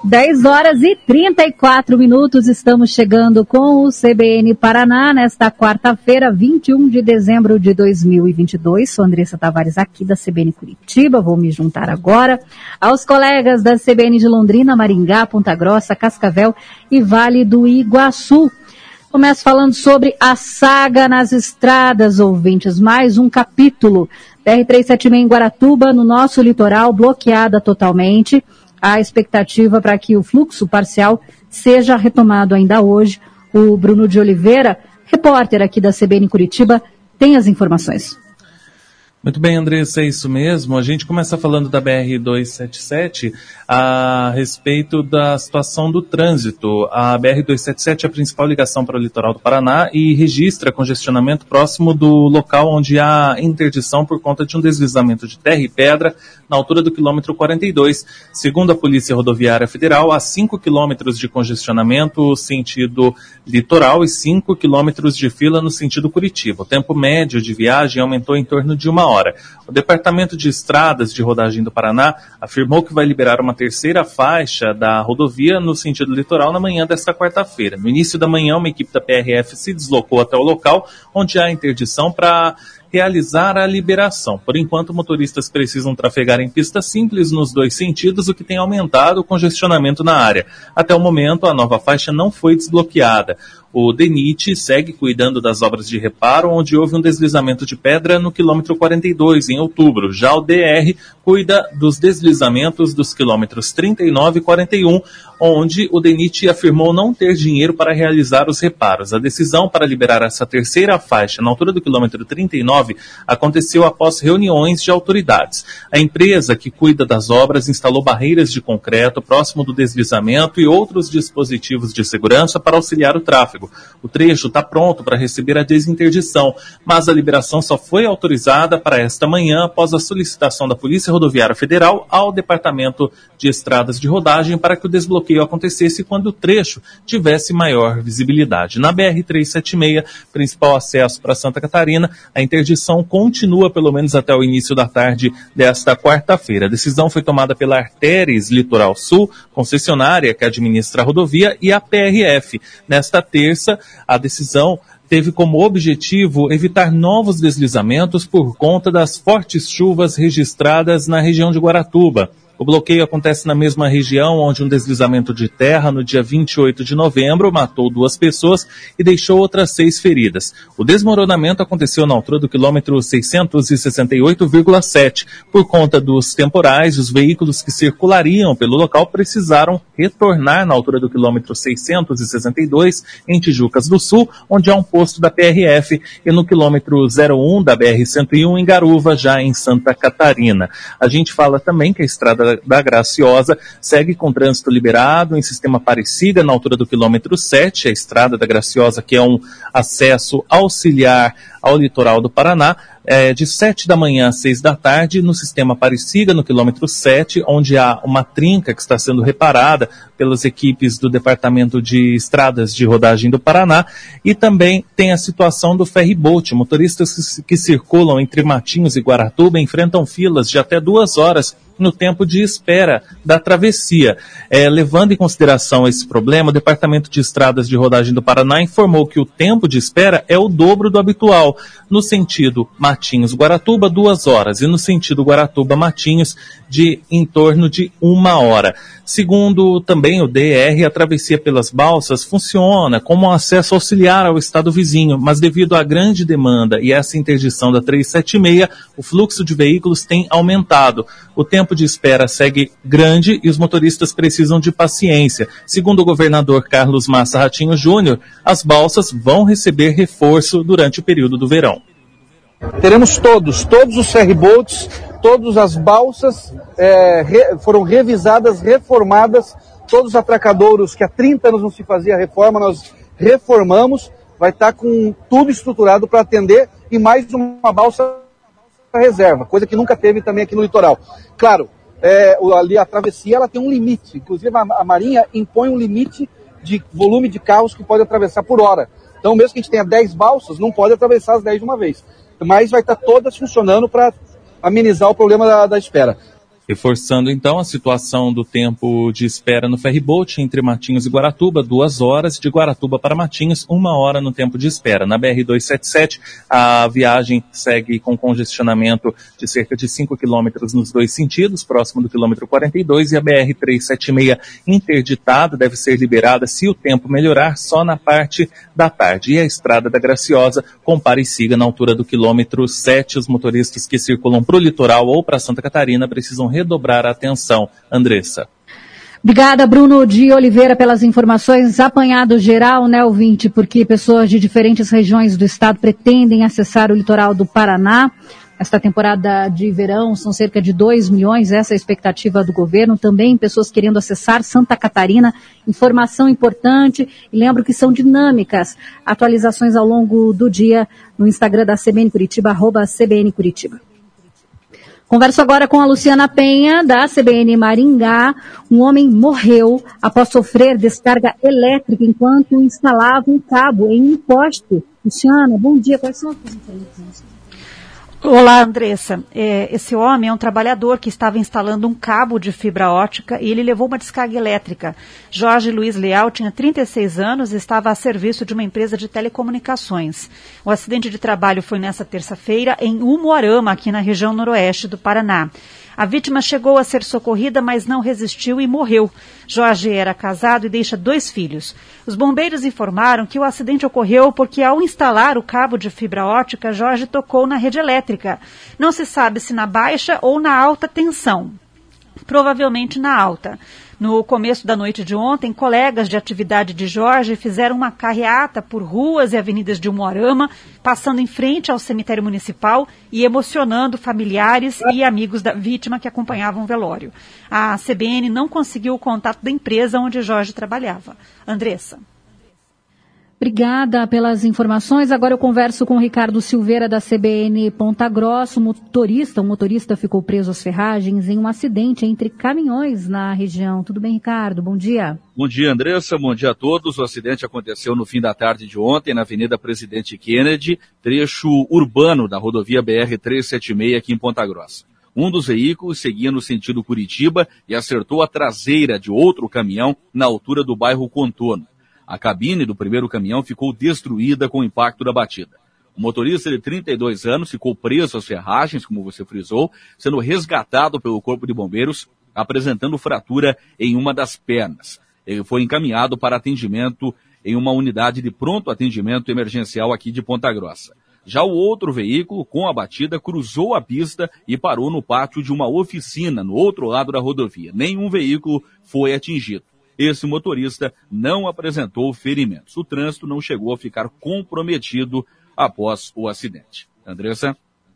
10h34, estamos chegando com o CBN Paraná nesta quarta-feira, 21 de dezembro de 2022. Sou Andressa Tavares aqui da CBN Curitiba, vou me juntar agora aos colegas da CBN de Londrina, Maringá, Ponta Grossa, Cascavel e Vale do Iguaçu. Começo falando sobre a saga nas estradas, ouvintes, mais um capítulo. BR-376 em Guaratuba, no nosso litoral, bloqueada totalmente. A expectativa para que o fluxo parcial seja retomado ainda hoje. O Bruno de Oliveira, repórter aqui da CBN Curitiba, tem as informações. Muito bem, Andressa, é isso mesmo. A gente começa falando da BR-277 a respeito da situação do trânsito. A BR-277 é a principal ligação para o litoral do Paraná e registra congestionamento próximo do local onde há interdição por conta de um deslizamento de terra e pedra na altura do quilômetro 42. Segundo a Polícia Rodoviária Federal, há 5 quilômetros de congestionamento sentido litoral e 5 quilômetros de fila no sentido Curitiba. O tempo médio de viagem aumentou em torno de 1 hora. O Departamento de Estradas de Rodagem do Paraná afirmou que vai liberar uma terceira faixa da rodovia no sentido litoral na manhã desta quarta-feira. No início da manhã, uma equipe da PRF se deslocou até o local onde há interdição para realizar a liberação. Por enquanto, motoristas precisam trafegar em pista simples nos 2 sentidos, o que tem aumentado o congestionamento na área. Até o momento, a nova faixa não foi desbloqueada. O DENIT segue cuidando das obras de reparo, onde houve um deslizamento de pedra no quilômetro 42, em outubro. Já o DR cuida dos deslizamentos dos quilômetros 39 e 41, onde o DENIT afirmou não ter dinheiro para realizar os reparos. A decisão para liberar essa terceira faixa na altura do quilômetro 39 aconteceu após reuniões de autoridades. A empresa que cuida das obras instalou barreiras de concreto próximo do deslizamento e outros dispositivos de segurança para auxiliar o tráfego. O trecho está pronto para receber a desinterdição, mas a liberação só foi autorizada para esta manhã após a solicitação da Polícia Rodoviária Federal ao Departamento de Estradas de Rodagem para que o desbloqueio acontecesse quando o trecho tivesse maior visibilidade. Na BR-376, principal acesso para Santa Catarina, a interdição continua pelo menos até o início da tarde desta quarta-feira. A decisão foi tomada pela Artéries Litoral Sul, concessionária que administra a rodovia, e a PRF. Nesta terça, a decisão teve como objetivo evitar novos deslizamentos por conta das fortes chuvas registradas na região de Guaratuba. O bloqueio acontece na mesma região onde um deslizamento de terra no dia 28 de novembro matou 2 pessoas e deixou outras 6 feridas. O desmoronamento aconteceu na altura do quilômetro 668,7. Por conta dos temporais, os veículos que circulariam pelo local precisaram retornar na altura do quilômetro 662 em Tijucas do Sul, onde há um posto da PRF, e no quilômetro 01 da BR-101 em Garuva, já em Santa Catarina. A gente fala também que a estrada da Graciosa segue com trânsito liberado em sistema Aparecida, na altura do quilômetro 7, a estrada da Graciosa, que é um acesso auxiliar ao litoral do Paraná, de 7 da manhã às 6 da tarde, no sistema Aparecida, no quilômetro 7, onde há uma trinca que está sendo reparada pelas equipes do Departamento de Estradas de Rodagem do Paraná, e também tem a situação do ferryboat. Motoristas que circulam entre Matinhos e Guaratuba enfrentam filas de até 2 horas no tempo de espera da travessia. Levando em consideração esse problema, o Departamento de Estradas de Rodagem do Paraná informou que o tempo de espera é o dobro do habitual. No sentido Matinhos-Guaratuba, 2 horas, e no sentido Guaratuba-Matinhos, em torno de 1 hora. Segundo também o DR, a travessia pelas balsas funciona como um acesso auxiliar ao estado vizinho, mas devido à grande demanda e essa interdição da 376, o fluxo de veículos tem aumentado. O tempo de espera segue grande e os motoristas precisam de paciência. Segundo o governador Carlos Massa Ratinho Júnior, as balsas vão receber reforço durante o período do verão. Teremos todos os ferryboats, todas as balsas foram revisadas, reformadas, todos os atracadouros que há 30 anos não se fazia reforma, nós reformamos, vai estar com tudo estruturado para atender, e mais uma balsa reserva, coisa que nunca teve também aqui no litoral. Claro, ali a travessia ela tem um limite, inclusive a Marinha impõe um limite de volume de carros que pode atravessar por hora. Então, mesmo que a gente tenha 10 balsas, não pode atravessar as 10 de uma vez. Mas vai estar todas funcionando para amenizar o problema da espera. Reforçando então a situação do tempo de espera no ferryboat entre Matinhos e Guaratuba, 2 horas, de Guaratuba para Matinhos, 1 hora no tempo de espera. Na BR-277, a viagem segue com congestionamento de cerca de 5 quilômetros nos 2 sentidos, próximo do quilômetro 42, e a BR-376 interditada, deve ser liberada se o tempo melhorar só na parte da tarde. E a Estrada da Graciosa, compare e siga na altura do quilômetro 7. Os motoristas que circulam para o litoral ou para Santa Catarina precisam redobrar a atenção. Andressa. Obrigada, Bruno de Oliveira, pelas informações. Apanhado geral, né, ouvinte, porque pessoas de diferentes regiões do estado pretendem acessar o litoral do Paraná. Esta temporada de verão são cerca de 2 milhões, essa é a expectativa do governo. Também pessoas querendo acessar Santa Catarina. Informação importante, e lembro que são dinâmicas. Atualizações ao longo do dia no Instagram da CBN Curitiba, @CBN Curitiba. Converso agora com a Luciana Penha, da CBN Maringá. Um homem morreu após sofrer descarga elétrica enquanto instalava um cabo em um poste. Luciana, bom dia. Quais são as informações? Olá, Andressa. Esse homem é um trabalhador que estava instalando um cabo de fibra ótica e ele levou uma descarga elétrica. Jorge Luiz Leal tinha 36 anos e estava a serviço de uma empresa de telecomunicações. O acidente de trabalho foi nesta terça-feira em Umuarama, aqui na região noroeste do Paraná. A vítima chegou a ser socorrida, mas não resistiu e morreu. Jorge era casado e deixa 2 filhos. Os bombeiros informaram que o acidente ocorreu porque, ao instalar o cabo de fibra ótica, Jorge tocou na rede elétrica. Não se sabe se na baixa ou na alta tensão. Provavelmente na alta. No começo da noite de ontem, colegas de atividade de Jorge fizeram uma carreata por ruas e avenidas de Umuarama, passando em frente ao cemitério municipal e emocionando familiares e amigos da vítima que acompanhavam o velório. A CBN não conseguiu o contato da empresa onde Jorge trabalhava. Andressa. Obrigada pelas informações. Agora eu converso com o Ricardo Silveira, da CBN Ponta Grossa. Um motorista ficou preso às ferragens em um acidente entre caminhões na região. Tudo bem, Ricardo? Bom dia. Bom dia, Andressa. Bom dia a todos. O acidente aconteceu no fim da tarde de ontem, na Avenida Presidente Kennedy, trecho urbano da rodovia BR-376 aqui em Ponta Grossa. Um dos veículos seguia no sentido Curitiba e acertou a traseira de outro caminhão na altura do bairro Contorno. A cabine do primeiro caminhão ficou destruída com o impacto da batida. O motorista de 32 anos ficou preso às ferragens, como você frisou, sendo resgatado pelo Corpo de Bombeiros, apresentando fratura em uma das pernas. Ele foi encaminhado para atendimento em uma unidade de pronto atendimento emergencial aqui de Ponta Grossa. Já o outro veículo, com a batida, cruzou a pista e parou no pátio de uma oficina no outro lado da rodovia. Nenhum veículo foi atingido. Esse motorista não apresentou ferimentos. O trânsito não chegou a ficar comprometido após o acidente. Andressa?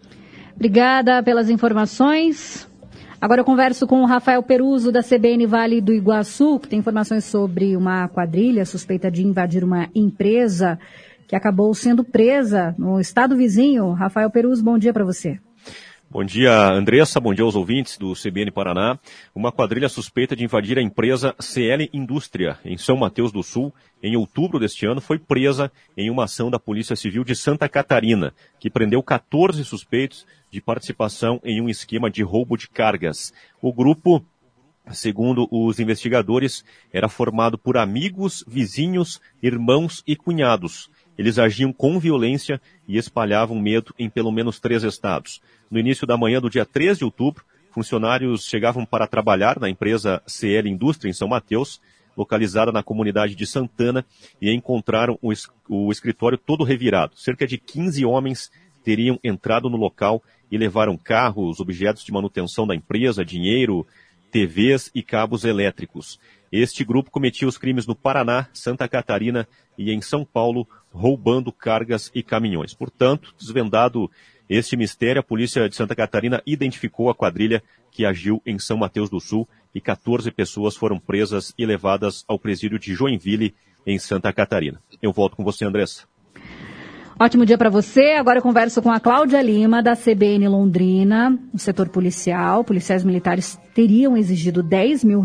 Obrigada pelas informações. Agora eu converso com o Rafael Peruso, da CBN Vale do Iguaçu, que tem informações sobre uma quadrilha suspeita de invadir uma empresa que acabou sendo presa no estado vizinho. Rafael Peruso, bom dia para você. Bom dia, Andressa. Bom dia aos ouvintes do CBN Paraná. Uma quadrilha suspeita de invadir a empresa CL Indústria, em São Mateus do Sul, em outubro deste ano, foi presa em uma ação da Polícia Civil de Santa Catarina, que prendeu 14 suspeitos de participação em um esquema de roubo de cargas. O grupo, segundo os investigadores, era formado por amigos, vizinhos, irmãos e cunhados. Eles agiam com violência e espalhavam medo em pelo menos 3 estados. No início da manhã do dia 3 de outubro, funcionários chegavam para trabalhar na empresa CL Indústria, em São Mateus, localizada na comunidade de Santana, e encontraram o escritório todo revirado. Cerca de 15 homens teriam entrado no local e levaram carros, objetos de manutenção da empresa, dinheiro, TVs e cabos elétricos. Este grupo cometia os crimes no Paraná, Santa Catarina e em São Paulo, roubando cargas e caminhões. Portanto, desvendado este mistério, a Polícia de Santa Catarina identificou a quadrilha que agiu em São Mateus do Sul e 14 pessoas foram presas e levadas ao presídio de Joinville, em Santa Catarina. Eu volto com você, Andressa. Ótimo dia para você. Agora eu converso com a Cláudia Lima, da CBN Londrina, no setor policial. Policiais militares teriam exigido R$10 mil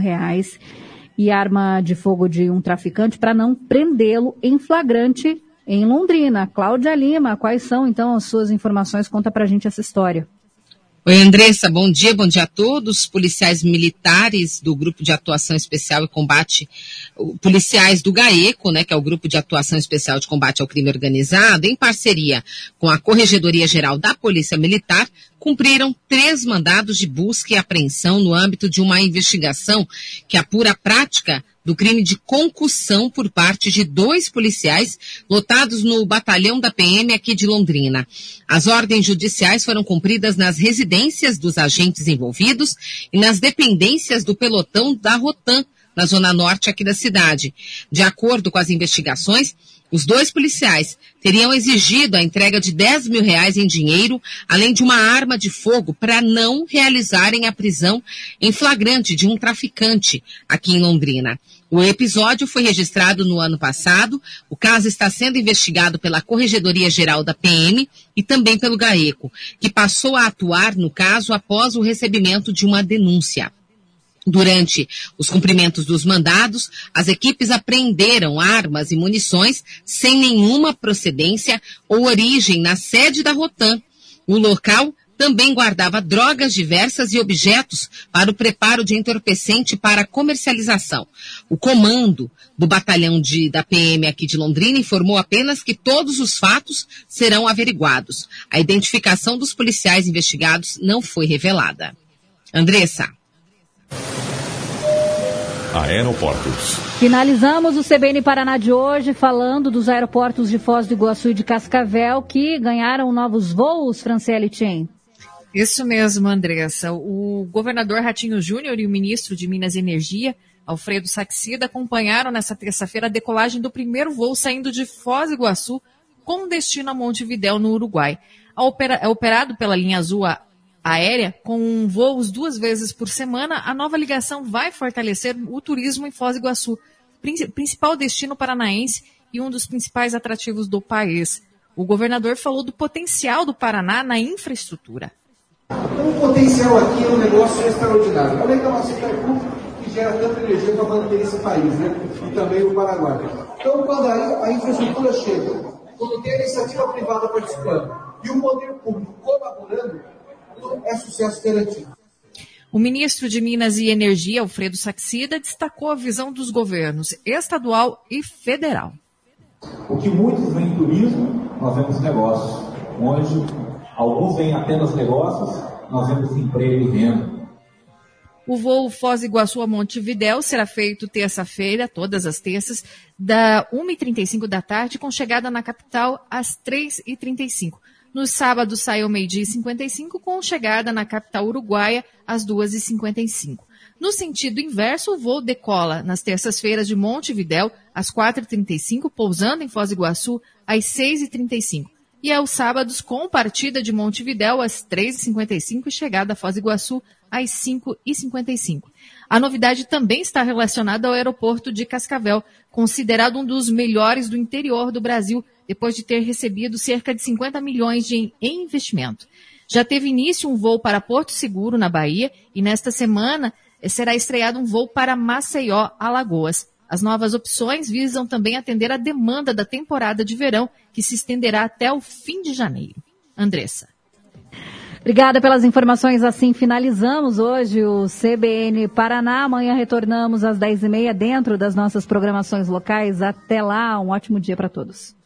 e arma de fogo de um traficante para não prendê-lo em flagrante em Londrina. Cláudia Lima, quais são então as suas informações? Conta pra gente essa história. Oi, Andressa, bom dia a todos. Policiais militares do Grupo de Atuação Especial e Combate, policiais do GAECO, né, que é o Grupo de Atuação Especial de Combate ao Crime Organizado, em parceria com a Corregedoria Geral da Polícia Militar, cumpriram 3 mandados de busca e apreensão no âmbito de uma investigação que apura a prática do crime de concussão por parte de 2 policiais lotados no batalhão da PM aqui de Londrina. As ordens judiciais foram cumpridas nas residências dos agentes envolvidos e nas dependências do pelotão da Rotan, na zona norte aqui da cidade. De acordo com as investigações, os 2 policiais teriam exigido a entrega de R$10 mil em dinheiro, além de uma arma de fogo, para não realizarem a prisão em flagrante de um traficante aqui em Londrina. O episódio foi registrado no ano passado. O caso está sendo investigado pela Corregedoria Geral da PM e também pelo GAECO, que passou a atuar no caso após o recebimento de uma denúncia. Durante os cumprimentos dos mandados, as equipes apreenderam armas e munições sem nenhuma procedência ou origem na sede da Rotan. O local também guardava drogas diversas e objetos para o preparo de entorpecente para comercialização. O comando do batalhão da PM aqui de Londrina informou apenas que todos os fatos serão averiguados. A identificação dos policiais investigados não foi revelada. Andressa. Aeroportos. Finalizamos o CBN Paraná de hoje falando dos aeroportos de Foz do Iguaçu e de Cascavel que ganharam novos voos, Franciele Tchen. Isso mesmo, Andressa. O governador Ratinho Júnior e o ministro de Minas e Energia, Alfredo Saxida, acompanharam nesta terça-feira a decolagem do primeiro voo saindo de Foz do Iguaçu com destino a Montevidéu, no Uruguai. É operado pela linha Azul Aérea, com voos 2 vezes por semana. A nova ligação vai fortalecer o turismo em Foz do Iguaçu, principal destino paranaense e um dos principais atrativos do país. O governador falou do potencial do Paraná na infraestrutura. Então, o potencial aqui é um negócio extraordinário. Além da nossa Itaipu, que gera tanta energia para manter esse país, né? E também o Paraguai. Então, quando a infraestrutura chega, quando tem a iniciativa privada participando e o poder público colaborando, é sucesso garantido. O ministro de Minas e Energia, Alfredo Saxida, destacou a visão dos governos estadual e federal. O que muitos veem turismo, nós vemos negócios. Onde alguns veem apenas negócios, nós vemos emprego e renda. O voo Foz do Iguaçu a Montevidéu será feito terça-feira, todas as terças, da 1h35 da tarde, com chegada na capital às 3h35. No sábado sai ao 12h55, com chegada na capital uruguaia às 2h55. No sentido inverso, o voo decola nas terças-feiras de Montevidéu às 4h35, pousando em Foz do Iguaçu às 6h35. E aos sábados, com partida de Montevidéu às 3h55 e chegada a Foz do Iguaçu às 5h55. A novidade também está relacionada ao aeroporto de Cascavel, considerado um dos melhores do interior do Brasil, depois de ter recebido cerca de 50 milhões em investimento. Já teve início um voo para Porto Seguro, na Bahia, e nesta semana será estreado um voo para Maceió, Alagoas. As novas opções visam também atender a demanda da temporada de verão, que se estenderá até o fim de janeiro. Andressa. Obrigada pelas informações. Assim finalizamos hoje o CBN Paraná. Amanhã retornamos às 10h30 dentro das nossas programações locais. Até lá, um ótimo dia para todos.